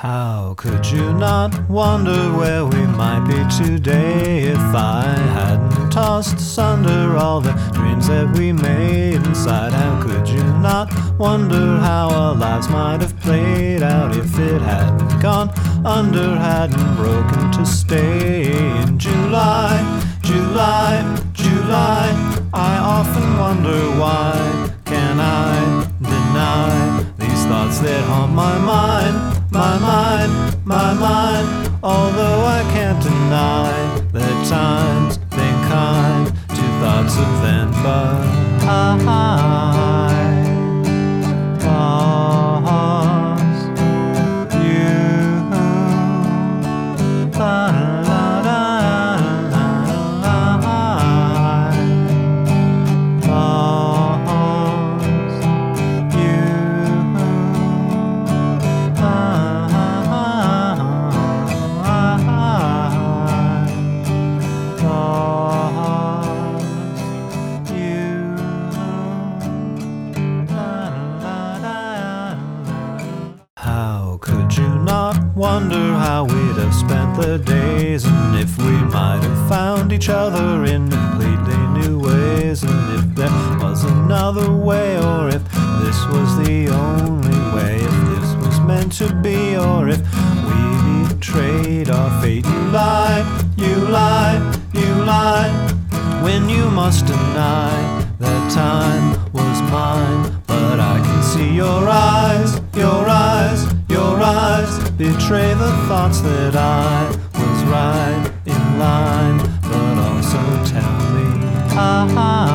How could you not wonder where we might be today if I hadn't tossed asunder all the dreams that we made inside? How could you not wonder how our lives might have played out if it hadn't gone under, hadn't broken to stay? In July, I often wonder why can I deny these thoughts that haunt my mind. Although I can't deny that time's been kind to thoughts of then, but I lost you. How could you not wonder how we'd have spent the days, and if we might have found each other in completely new ways, and if there was another way, or if this was the only way, if this was meant to be, or if we betrayed our fate. You lie, when you must deny that time was mine. But I can see your eyes betray the thoughts that I was right in line. But also tell me